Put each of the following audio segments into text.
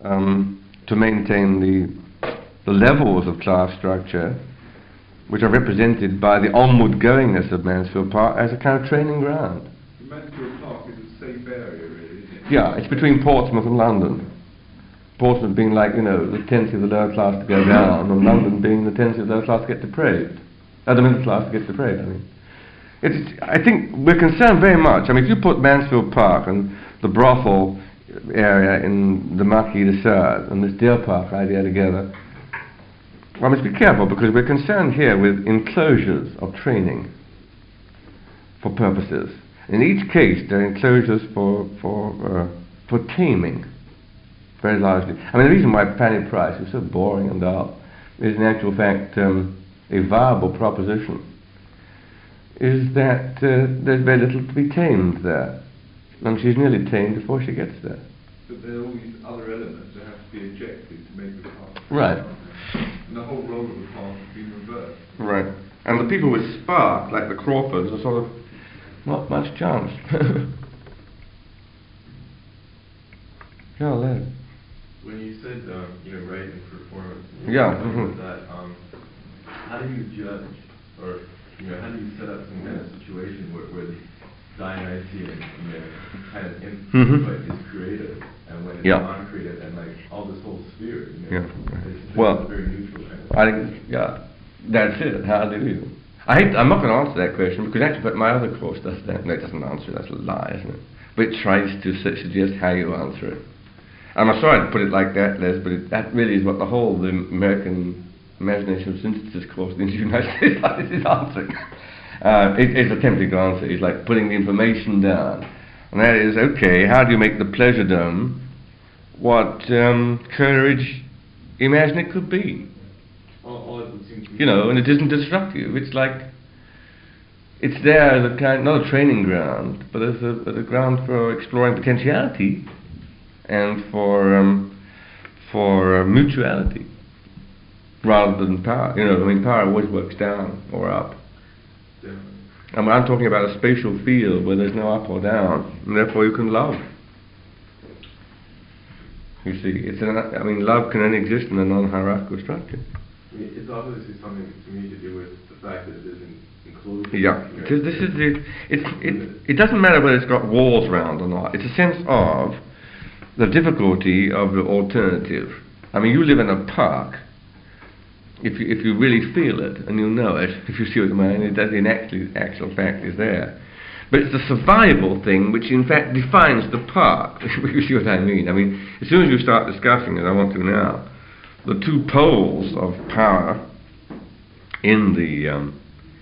to maintain the levels of class structure, which are represented by the onward goingness of Mansfield Park as a kind of training ground. Mansfield Park is a safe area, really, isn't it? Yeah, it's between Portsmouth and London. Portsmouth being like, the tendency of the lower class to go down, and London being the tendency of the lower class to get depraved. The middle class to get depraved, I mean. I think we're concerned very much. I mean, if you put Mansfield Park and the brothel area in the Marquis de Sade and this Deer Park idea together, well, I must be careful, because we're concerned here with enclosures of training for purposes. In each case, there are enclosures for taming, very largely. I mean, the reason why Fanny Price is so boring and dull is, in actual fact, a viable proposition, is that there's very little to be tamed there, and she's nearly tamed before she gets there. But there are all these other elements that have to be ejected to make the park. Right. And the whole role of the park has been reversed. Right. And the people with spark, like the Crawfords, are sort of not much chance. Yeah, Les. When you said, rating performance, Yeah. That, how do you judge, or how do you set up some kind of situation where the Dionysian, kind of input is creative, and when it's non-creative, and like all this whole sphere, it's very neutral. I think, that's it. How do you? I'm not going to answer that question, because actually, but my other course does that. No, it doesn't answer it. That's a lie, isn't it? But it tries to suggest how you answer it. I'm sorry to put it like that, Les, but that really is what the American Imagination of Synthesis course in the United States is answering. It's attempting to answer. It's like putting the information down. And that is, okay, how do you make the pleasure dome what Coleridge imagined it could be? And it isn't destructive. It's like, it's there as a kind, not a training ground, but as a ground for exploring potentiality and for mutuality, rather than power. Power always works down or up. Yeah. And I'm talking about a spatial field where there's no up or down, and therefore you can love. You see, love can only exist in a non-hierarchical structure. It's obviously something to me to do with the fact that it isn't enclosed. Yeah, because this is it doesn't matter whether it's got walls around or not. It's a sense of the difficulty of the alternative. I mean, you live in a park. If you really feel it and you know it, if you see what I mean, it does in actual fact is there. But it's the survival thing which in fact defines the park. You see what I mean? I mean, as soon as you start discussing it, I want to now, the two poles of power in the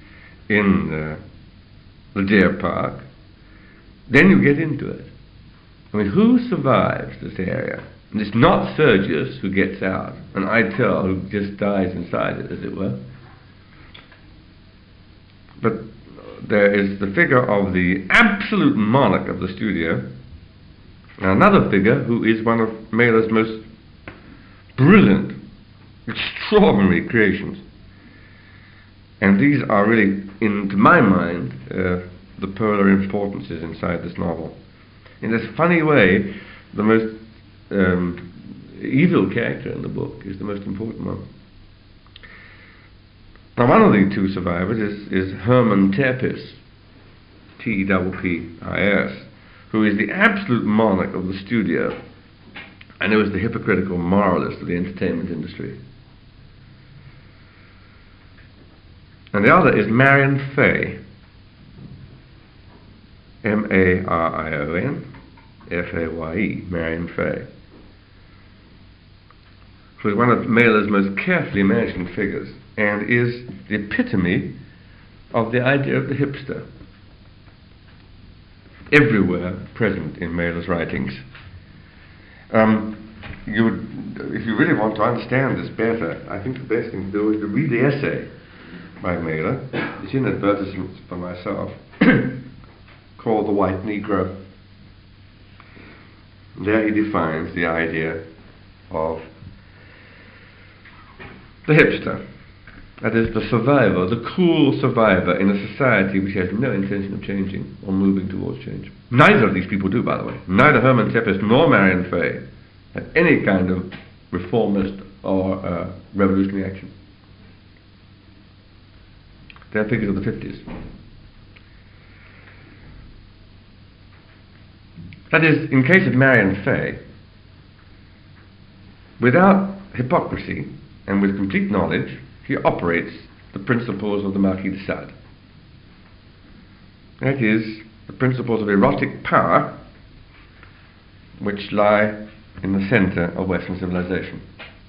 Deer Park, then you get into it. I mean, who survives this area? And it's not Sergius who gets out, and Eitel who just dies inside it, as it were. But there is the figure of the absolute monarch of the studio, and another figure who is one of Mailer's most brilliant, extraordinary creations. And these are really, to my mind, the polar importances inside this novel. In this funny way, the most evil character in the book is the most important one. Now, one of the two survivors is Hermann Tepis, T-E-P-P-I-S, who is the absolute monarch of the studio, and who is the hypocritical moralist of the entertainment industry. And the other is Marion Fay, M-A-R-I-O-N F-A-Y-E, Marion Fay, who is one of Mailer's most carefully imagined figures, and is the epitome of the idea of the hipster, everywhere present in Mailer's writings. If you really want to understand this better, I think the best thing to do is to read the essay by Mailer. It's in advertisements for myself, called The White Negro. There he defines the idea of the hipster. That is, the survivor, the cool survivor in a society which has no intention of changing or moving towards change. Neither of these people do, by the way. Neither Hermann Tepes nor Marion Fay any kind of reformist or revolutionary action. They're figures of the 50s. That is, in case of Marianne Fay, without hypocrisy and with complete knowledge, he operates the principles of the Marquis de Sade. That is, the principles of erotic power which lie in the center of Western civilization.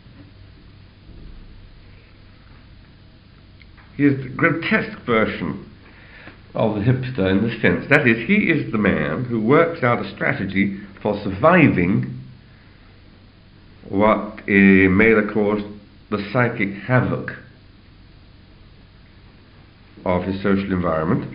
He is the grotesque version of the hipster in the sense, that is, he is the man who works out a strategy for surviving what Mailer calls the psychic havoc of his social environment.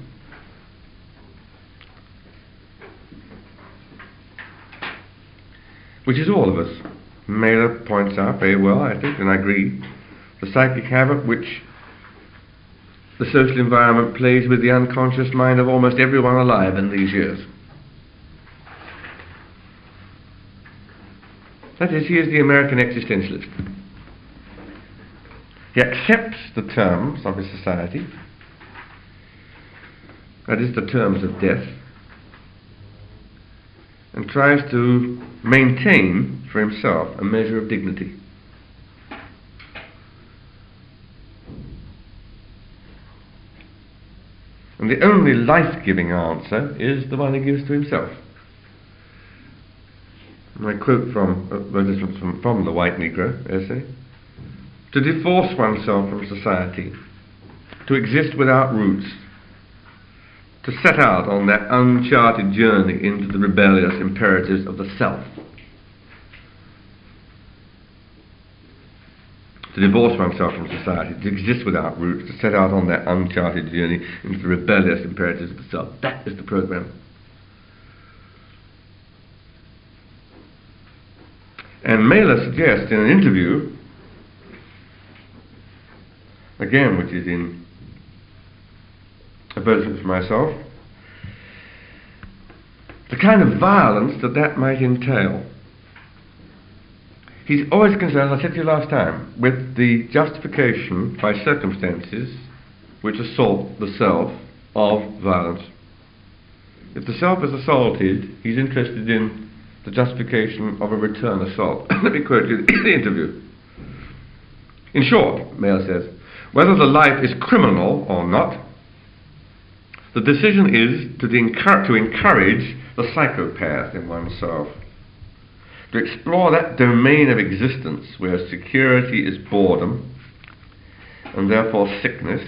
Which is all of us. Mailer points out very well, I think, and I agree, the psychic havoc which the social environment plays with the unconscious mind of almost everyone alive in these years. That is, he is the American existentialist. He accepts the terms of his society, that is, the terms of death, and tries to maintain for himself a measure of dignity. And the only life-giving answer is the one he gives to himself. And I quote from the White Negro essay: to divorce oneself from society, to exist without roots, to set out on that uncharted journey into the rebellious imperatives of the self. To divorce oneself from society, to exist without roots, to set out on that uncharted journey into the rebellious imperatives of the self. That is the program. And Mailer suggests in an interview, again, which is in Advertisement for Myself, the kind of violence that might entail. He's always concerned, as I said to you last time, with the justification by circumstances which assault the self of violence. If the self is assaulted, he's interested in the justification of a return assault. Let me quote you the interview. In short, Mailer says, whether the life is criminal or not, the decision is to encourage the psychopath in oneself, to explore that domain of existence where security is boredom and therefore sickness,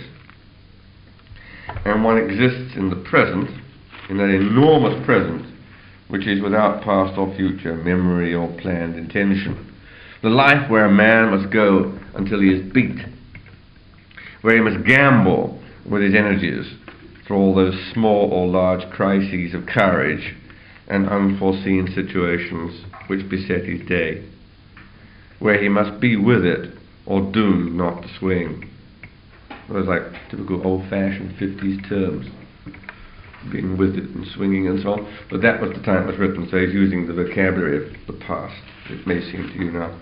and one exists in the present, in that enormous present which is without past or future, memory or planned intention. The life where a man must go until he is beat, where he must gamble with his energies through all those small or large crises of courage and unforeseen situations which beset his day, where he must be with it or doomed not to swing. Those like typical old-fashioned 50s terms, being with it and swinging and so on. But that was the time it was written, so he's using the vocabulary of the past. It may seem to you now.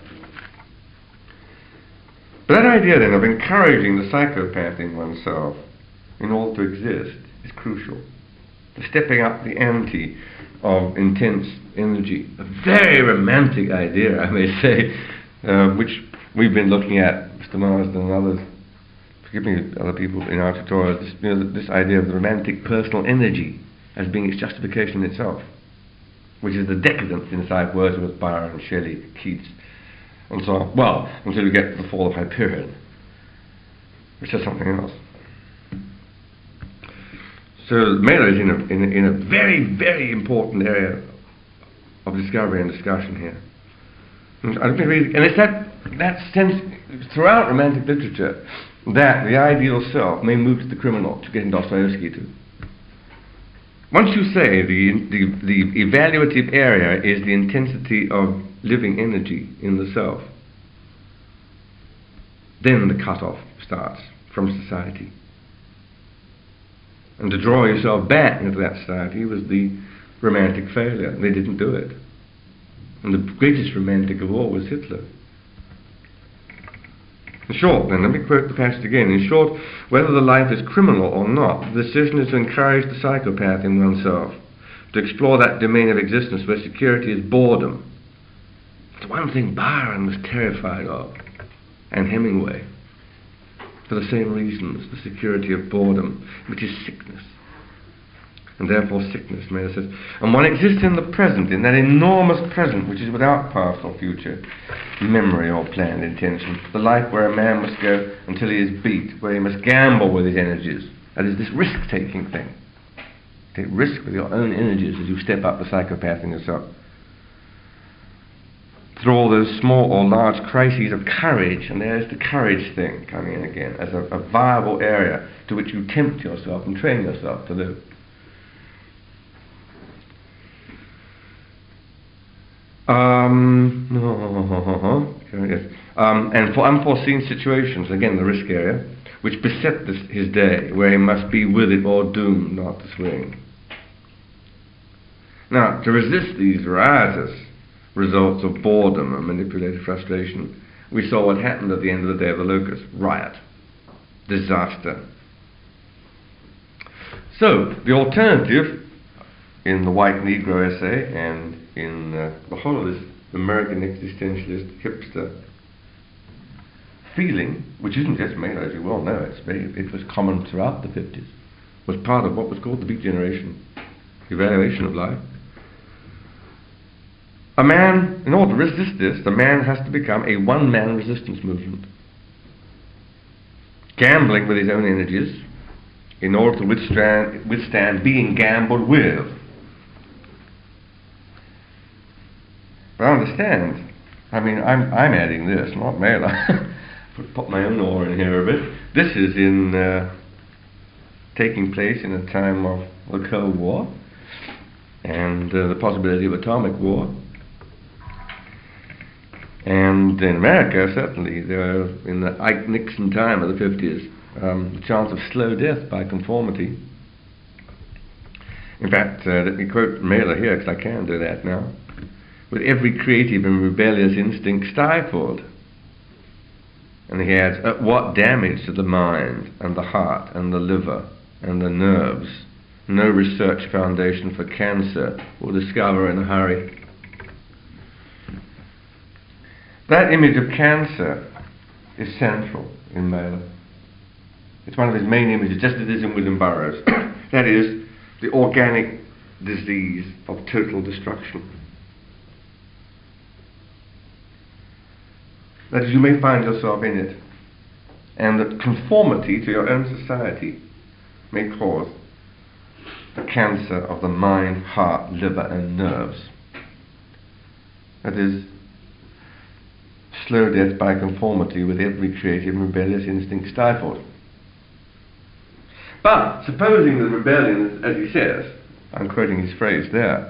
But that idea then of encouraging the psychopath in oneself in order to exist is crucial. The stepping up the ante of intense energy. A very romantic idea, I may say, which we've been looking at, Mr. Marsden and others, forgive me, other people in our tutorials, this idea of the romantic personal energy as being its justification itself, which is the decadence inside Wordsworth, Byron, Shelley, Keats, and so on. Well, until we get to the fall of Hyperion, which is something else. So Mailer is in a very, very important area of discovery and discussion here. And it's that sense throughout Romantic literature that the ideal self may move to the criminal, to getting Dostoevsky to. Once you say the evaluative area is the intensity of living energy in the self, then the cut-off starts from society. And to draw yourself back into that society was the romantic failure. They didn't do it. And the greatest romantic of all was Hitler. In short, then, let me quote the passage again. In short, whether the life is criminal or not, the decision is to encourage the psychopath in oneself, to explore that domain of existence where security is boredom. It's one thing Byron was terrified of, and Hemingway, for the same reasons, the security of boredom, which is sickness. And therefore sickness, Mailer says. And one exists in the present, in that enormous present which is without past or future, memory or planned intention. The life where a man must go until he is beat, where he must gamble with his energies. That is this risk-taking thing. Take risk with your own energies as you step up the psychopath in yourself. Through all those small or large crises of courage, and there's the courage thing coming in again, as a viable area to which you tempt yourself and train yourself to live. And for unforeseen situations, again the risk area, which beset his day, where he must be with it or doomed not to swing. Now, to resist these riotous results of boredom and manipulated frustration, we saw what happened at the end of the Day of the Locust. Riot. Disaster. So, the alternative in the White Negro essay and in the whole of this American existentialist hipster feeling, which isn't just made, as you well know, it was common throughout the 50s, was part of what was called the Beat Generation evaluation of life. A man, in order to resist this, the man has to become a one-man resistance movement, gambling with his own energies in order to withstand being gambled with. But I understand. I mean, I'm adding this, not Mailer. Put my own oar in here a bit. This is taking place in a time of the Cold War and the possibility of atomic war. And in America, certainly, in the Ike Nixon time of the 50s, the chance of slow death by conformity. In fact, let me quote Mailer here, because I can do that now. With every creative and rebellious instinct stifled. And he adds, at what damage to the mind and the heart and the liver and the nerves no research foundation for cancer will discover in a hurry. That image of cancer is central in Mailer. It's one of his main images, just as it is in William Burroughs. That is, the organic disease of total destruction. That is, you may find yourself in it, and that conformity to your own society may cause the cancer of the mind, heart, liver, and nerves. That is, slow death by conformity with every creative and rebellious instinct stifled. But supposing the rebellion, as he says, I'm quoting his phrase there,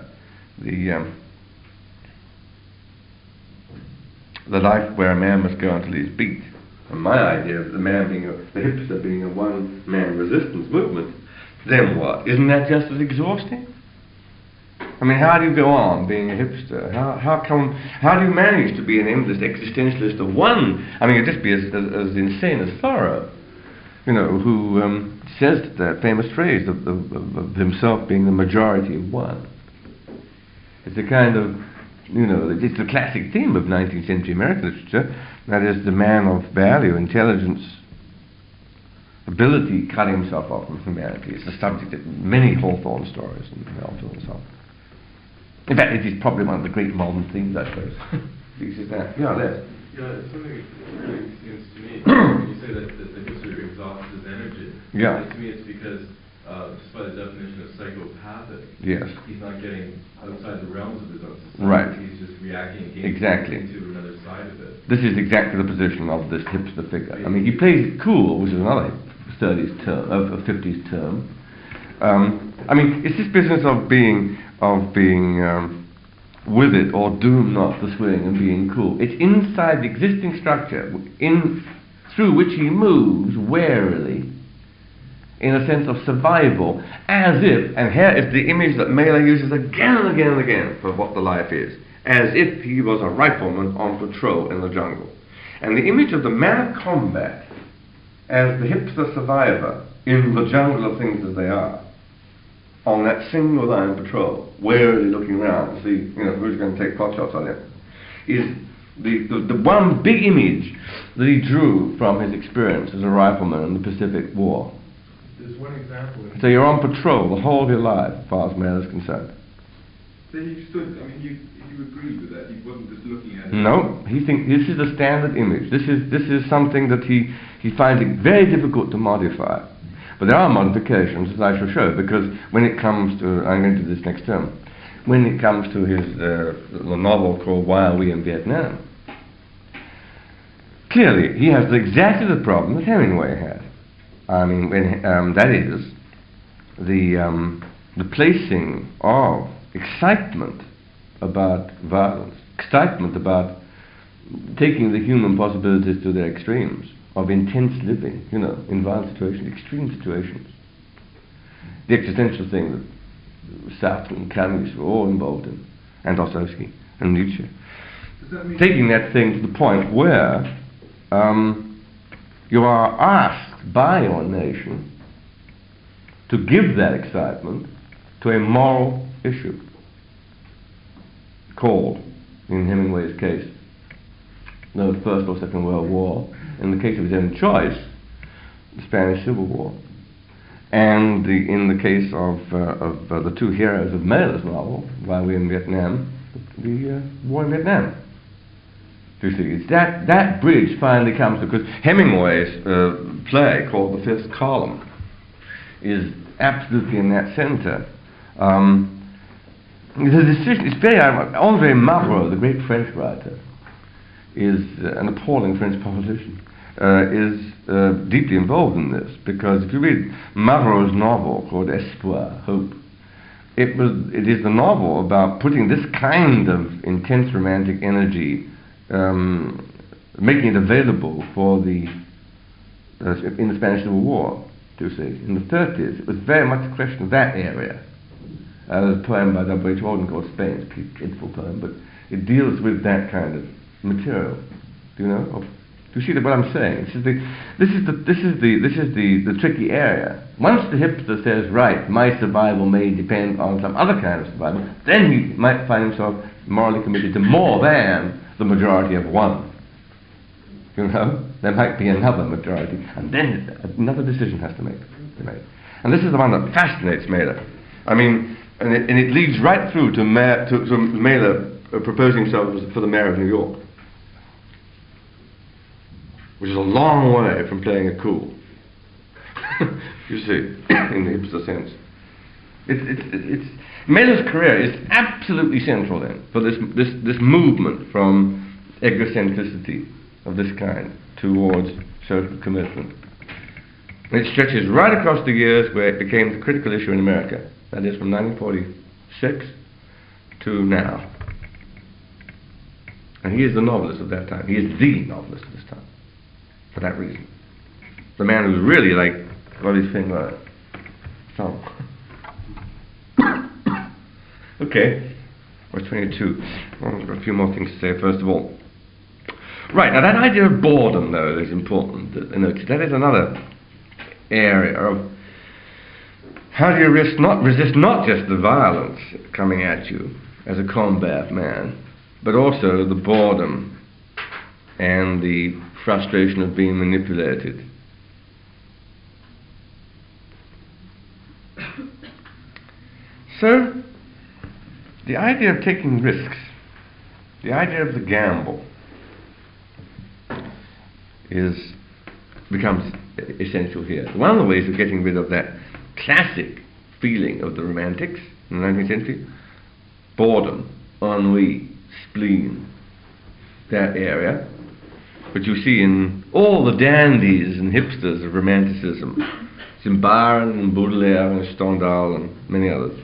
the life where a man must go until he's beat. And my idea of the man being the hipster being a one-man resistance movement, then what? Isn't that just as exhausting? I mean, how do you go on being a hipster? How do you manage to be an endless existentialist of one? I mean, it'd just be as insane as Thoreau, who says that famous phrase of himself being the majority of one. It's a kind of, it's the classic theme of 19th century American literature. That is, the man of value, intelligence, ability cutting himself off from humanity. It's the subject of many Hawthorne stories and Melville and so on. In fact, it is probably one of the great modern themes, I suppose. Is that? Yeah, Les. Yeah, it's something that really seems to me, when you say that the hipster exhausts his energy, yeah. To me it's because, just by the definition of psychopathic, yes. He's not getting outside the realms of his own society. Right. He's just reacting exactly into another side of it. This is exactly the position of this hipster figure. I mean, he plays it cool, which is another 30s term, of 50s term. I mean, it's this business of being with it or doomed not to swing and being cool. It's inside the existing structure through which he moves warily in a sense of survival, as if, and here is the image that Mailer uses again and again and again for what the life is, as if he was a rifleman on patrol in the jungle. And the image of the man of combat as the hipster survivor in the jungle of things as they are, on that single line patrol, warily looking around to see, who's going to take pot shots on him, is the one big image that he drew from his experience as a rifleman in the Pacific War. There's one example. So you're on patrol the whole of your life, as far as Mailer is concerned. So he stood, you agreed with that, he wasn't just looking at it? No, he thinks this is the standard image. This is something that he finds it very difficult to modify. But there are modifications, as I shall show, because when it comes to, I'm going to do this next term, when it comes to his the novel called Why Are We in Vietnam, clearly he has exactly the problem that Hemingway had. I mean, that is the placing of excitement about violence, excitement about taking the human possibilities to their extremes, of intense living, in violent situations, extreme situations. The existential thing that Sartre and Camus were all involved in, and Dostoevsky and Nietzsche. Taking that thing to the point where you are asked by your nation to give that excitement to a moral issue, called, in Hemingway's case, the First or Second World War, in the case of his own choice, the Spanish Civil War, and in the case of the two heroes of Mailer's novel, While We're in Vietnam, the war in Vietnam. You see, it's that bridge finally comes to, because Hemingway's play called The Fifth Column is absolutely in that center. The decision is very, André Malraux, the great French writer, is an appalling French politician, is deeply involved in this, because if you read Malraux's novel called Espoir, Hope, it is the novel about putting this kind of intense romantic energy, making it available for in the Spanish Civil War, to see. In the 30s, it was very much a question of that area. There's a poem by W.H. Auden called Spain, it's a beautiful poem, but it deals with that kind of material. Do you know? Do you see what I'm saying? This is the tricky area. Once the hipster says, right, my survival may depend on some other kind of survival, then he might find himself morally committed to more than the majority of one. There might be another majority, and then another decision has to be made. And this is the one that fascinates Mailer. I mean, and it leads right through to Mailer proposing himself for the mayor of New York, which is a long way from playing it cool. You see, in the hipster sense. Mailer's career is absolutely central then for this movement from egocentricity of this kind towards social commitment. And it stretches right across the years where it became the critical issue in America. That is from 1946 to now. And he is the novelist of that time. He is the novelist of this time. For that reason. The man who's really got his finger thumb. Okay. Verse 22. Well, I've got a few more things to say first of all. Right, now that idea of boredom, though, is important. That is another area of how do you resist not just the violence coming at you as a combat man, but also the boredom and the frustration of being manipulated. So, the idea of taking risks, the idea of the gamble, becomes essential here. One of the ways of getting rid of that classic feeling of the Romantics in the 19th century, boredom, ennui, spleen, that area, which you see in all the dandies and hipsters of Romanticism. It's in Byron and Baudelaire and Stendhal and many others.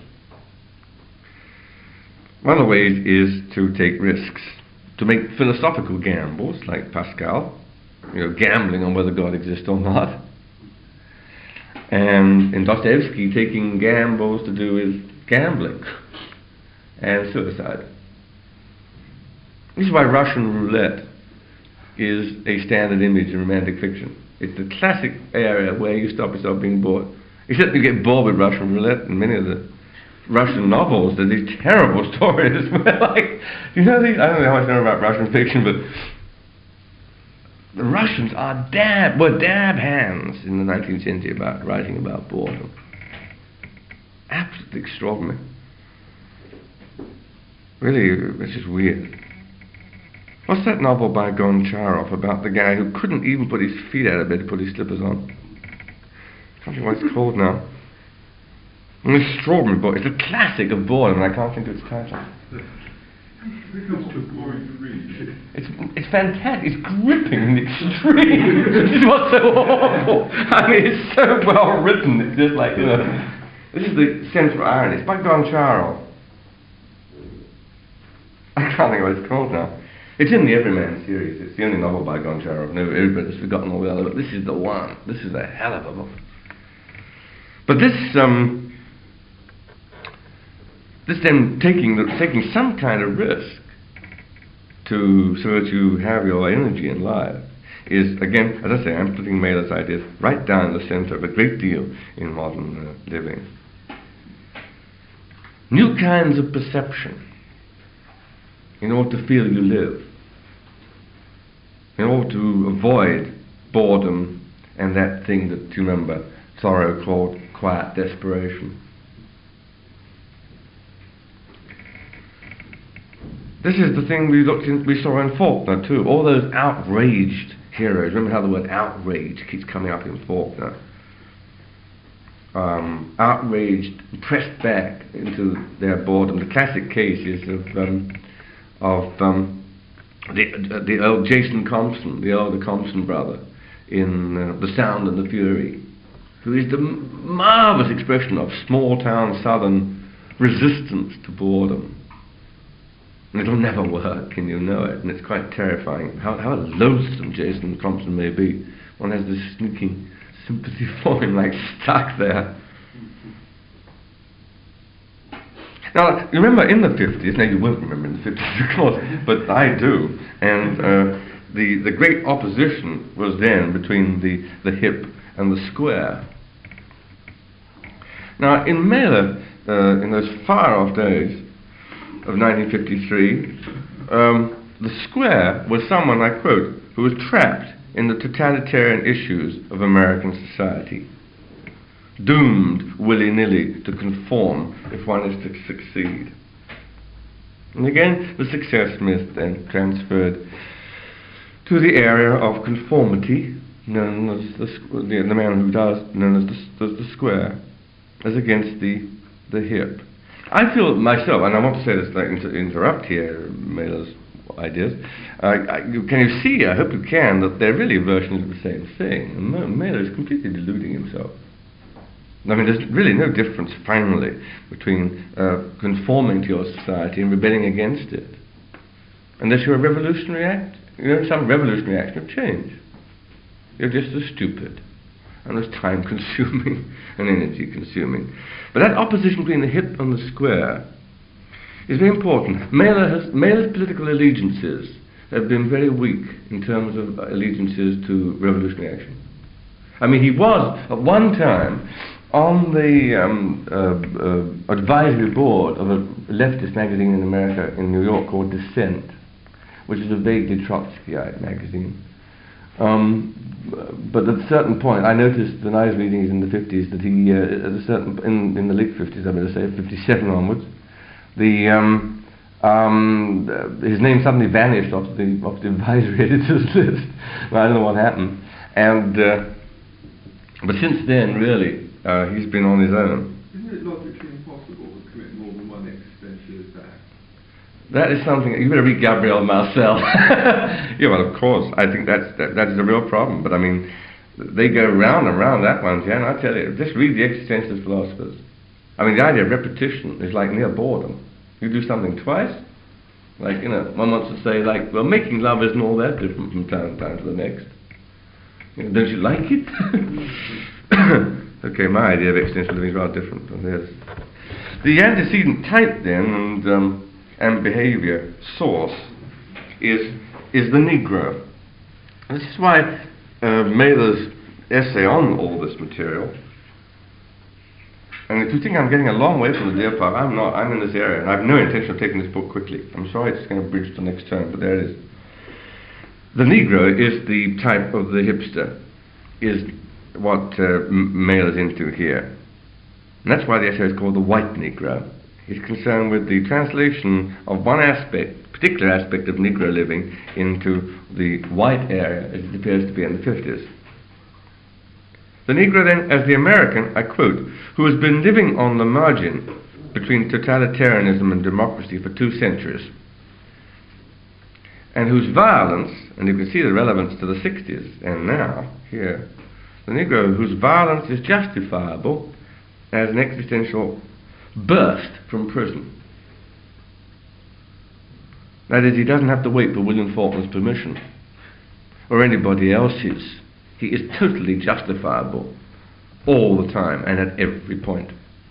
One of the ways is to take risks, to make philosophical gambles, like Pascal, gambling on whether God exists or not. And in Dostoevsky, taking gambles to do with gambling and suicide. This is why Russian roulette is a standard image in romantic fiction. It's the classic area where you stop yourself being bored. Except you get bored with Russian roulette in many of the Russian novels. There's these terrible stories where, like, you know these, I don't know how much you know about Russian fiction, but the Russians are dab hands in the 19th century about writing about boredom. Absolutely extraordinary. Really, it's just weird. What's that novel by Goncharov about the guy who couldn't even put his feet out of bed to put his slippers on? I can't think what it's called now. An extraordinary book. It's a classic of boredom, and I can't think of its title. It becomes too boring to read. It's fantastic. It's gripping in the extreme. This is what's so awful. I mean, it's so well written. It's just like, you know, this is the central irony. It's by Goncharov. I can't think of what it's called now. It's in the Everyman series. It's the only novel by Goncharov. No, everybody's forgotten all the other, but this is the one. This is a hell of a book. But this then taking some kind of risk so that you have your energy in life is, again, as I say, I'm putting Mailer's ideas right down the center of a great deal in modern living. New kinds of perception in order to feel you live, in order to avoid boredom and that thing that you remember Thoreau called quiet desperation. This is the thing we saw in Faulkner too. All those outraged heroes. Remember how the word outrage keeps coming up in Faulkner. Outraged, pressed back into their boredom. The classic case is of the old Jason Compson, the older Compson brother in The Sound and the Fury, who is the marvelous expression of small-town southern resistance to boredom. And it'll never work, and you know it, and it's quite terrifying. How loathsome Jason Compson may be. One has this sneaking sympathy for him, like stuck there. Now, you remember in the 50s, now you won't remember in the 50s, of course, but I do, and the great opposition was then between the hip and the square. Now, in Mailer, in those far-off days of 1953, the square was someone, I quote, who was trapped in the totalitarian issues of American society, doomed willy-nilly to conform if one is to succeed. And again, the success myth then transferred to the area of conformity, known as the man who does, known as the square, as against the hip. I feel myself, and I want to say this, like, to interrupt here Mailer's ideas. Can you see, I hope you can, that they're really versions of the same thing. And Mailer is completely deluding himself. I mean, there's really no difference, finally, between conforming to your society and rebelling against it. Unless you're a revolutionary act, some revolutionary action of change. You're just as stupid and as time-consuming and energy-consuming. But that opposition between the hip and the square is very important. Mailer's political allegiances have been very weak in terms of allegiances to revolutionary action. I mean, he was, at one time, on the advisory board of a leftist magazine in America, in New York, called Dissent, which is a vaguely Trotskyite magazine. But at a certain point, I noticed when I was reading it in the 50s that he, at a certain, in the late 50s, I better say, 57 onwards, his name suddenly vanished off the advisory editors list. Well, I don't know what happened. And but since then, really, he's been on his own. Isn't it logically impossible to commit more than one existentialist act? That is something, you better read Gabriel Marcel. Yeah, well, of course, I think that is a real problem, but I mean, they go round and round that one, yeah, and I tell you, just read the existentialist philosophers. I mean, the idea of repetition is like near boredom. You do something twice, like, one wants to say, like, well, making love isn't all that different from time to the next. Don't you like it? Okay, my idea of existential living is rather different from theirs. The antecedent type, then, and behavior source is the Negro. And this is why Mailer's essay on all this material. And if you think I'm getting a long way from the deer park, I'm not. I'm in this area, and I have no intention of taking this book quickly. I'm sorry it's going to bridge to the next term, but there it is. The Negro is the type of the hipster, is what Mailer's into here. And that's why the essay is called The White Negro. He's concerned with the translation of one aspect, particular aspect of Negro living into the white area as it appears to be in the 50s. The Negro then, as the American, I quote, who has been living on the margin between totalitarianism and democracy for 2 centuries, and whose violence, and you can see the relevance to the 60s and now, here, the Negro whose violence is justifiable as an existential burst from prison. That is, he doesn't have to wait for William Faulkner's permission, or anybody else's. He is totally justifiable all the time and at every point.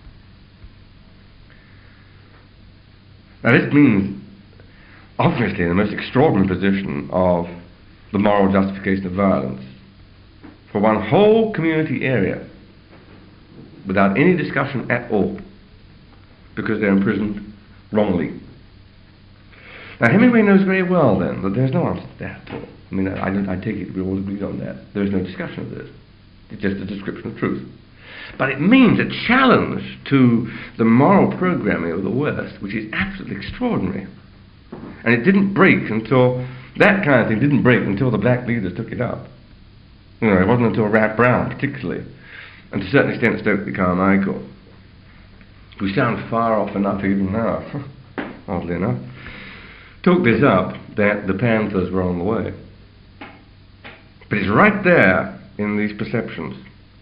Now this means, obviously, the most extraordinary position of the moral justification of violence for one whole community area without any discussion at all because they're imprisoned wrongly. Now Hemingway knows very well then that there's no answer to that at all. I mean, I take it we all agreed on that. There is no discussion of this. It's just a description of truth. But it means a challenge to the moral programming of the West, which is absolutely extraordinary. And it didn't break until, that kind of thing didn't break until the black leaders took it up. You know, it wasn't until Rat Brown, particularly, and to a certain extent Stokely Carmichael, who sound far off enough even now, oddly enough, took this up that the Panthers were on the way. But it's right there in these perceptions.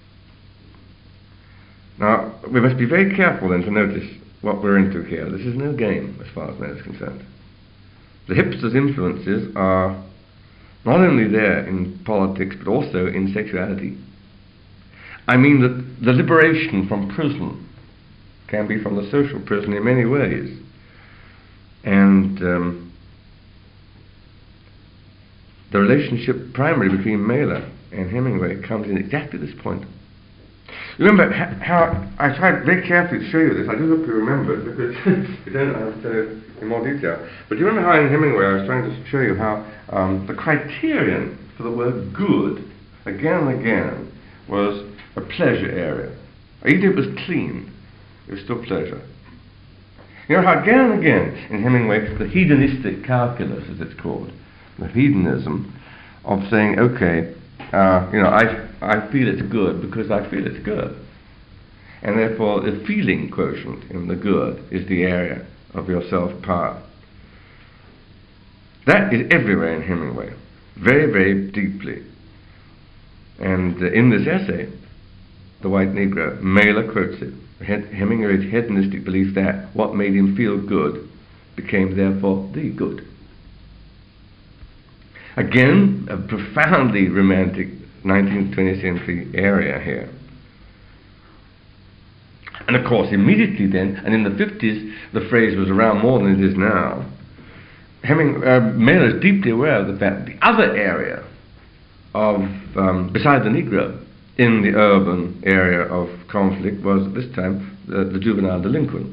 Now, we must be very careful then to notice what we're into here. This is no game as far as man is concerned. The hipster's influences are not only there in politics but also in sexuality. I mean that the liberation from prison can be from the social prison in many ways. And the relationship primarily between Mailer and Hemingway comes in exactly this point. Remember how I tried very carefully to show you this. I do hope you remember it because you don't understand it in more detail. But do you remember how in Hemingway I was trying to show you how the criterion for the word good again and again was a pleasure area. Even if it was clean, it was still pleasure. You know how again and again in Hemingway the hedonistic calculus, as it's called, the hedonism of saying, okay, I feel it's good because I feel it's good. And therefore the feeling quotient in the good is the area of your self-power. That is everywhere in Hemingway, very, very deeply. And in this essay, The White Negro, Mailer quotes it, Hemingway's hedonistic belief that what made him feel good became therefore the good. Again, a profoundly romantic 19th, 20th century area here. And of course, immediately then, and in the 50s, the phrase was around more than it is now. Mailer is deeply aware of the fact that the other area of, besides the Negro, in the urban area of conflict was at this time the juvenile delinquent.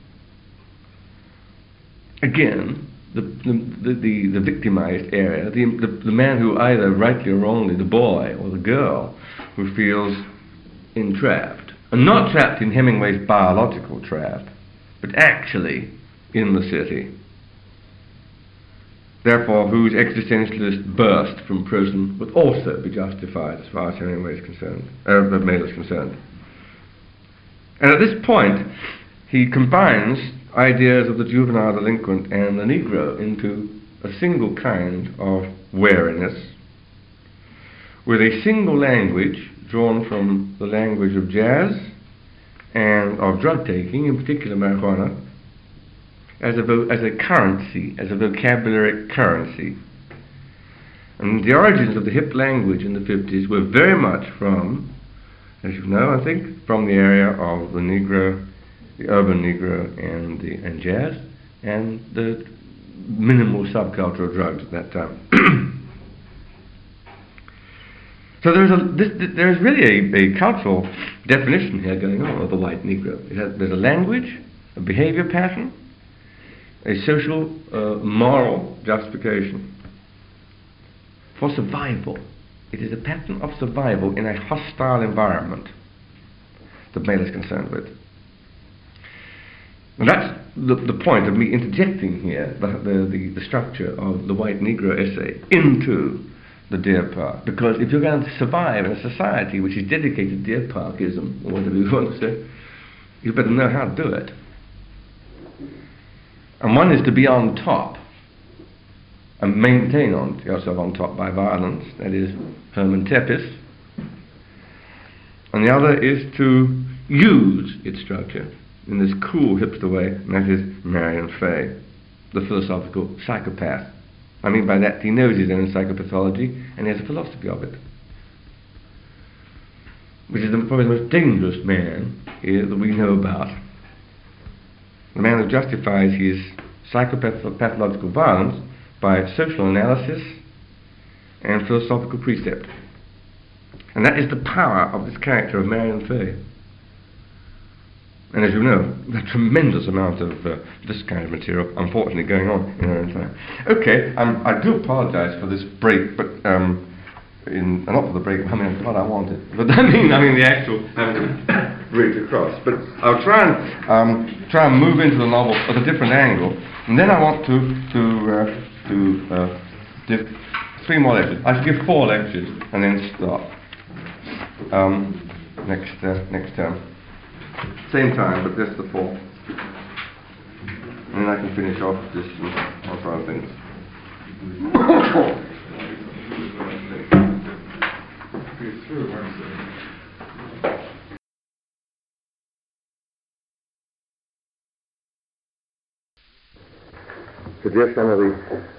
Again, the victimized area, the man who either rightly or wrongly, the boy or the girl, who feels entrapped. And not trapped in Hemingway's biological trap, but actually in the city. Therefore, whose existentialist burst from prison would also be justified as far as Hemingway is concerned, Mailer is concerned. And at this point, he combines ideas of the juvenile delinquent and the Negro into a single kind of wariness, with a single language drawn from the language of jazz and of drug taking, in particular marijuana, as a currency, as a vocabulary currency. And the origins of the hip language in the 50s were very much from, as you know, I think, from the area of the Negro, the urban Negro, and jazz, and the minimal subculture of drugs at that time. So there is really a cultural definition here going on of the white Negro. There's a language, a behavior pattern, a social, moral justification for survival. It is a pattern of survival in a hostile environment that Male is concerned with. And that's the point of me interjecting here the structure of the white Negro essay into the Deer Park, because if you're going to survive in a society which is dedicated to Deer Parkism, or whatever you want to say, you better know how to do it. And one is to be on top and maintain yourself on top by violence, that is Herman Tepes, and the other is to use its structure in this cool hipster way, and that is Marion Fay, the philosophical psychopath. I mean by that he knows his own psychopathology and he has a philosophy of it, which is probably the most dangerous man that we know about. The man who justifies his psychopathological violence by social analysis and philosophical precept. And that is the power of this character of Marion Fay. And as you know, a tremendous amount of this kind of material, unfortunately, going on in our own time. Okay, I do apologise for this break, but not for the break. I mean, what I wanted, but I mean the actual having to break across. But I'll try and move into the novel at a different angle, and then I want to give 3 more lectures. I should give 4 lectures and then stop next term. Same time, but just the 4th. And then I can finish off this and other things. So dear son of the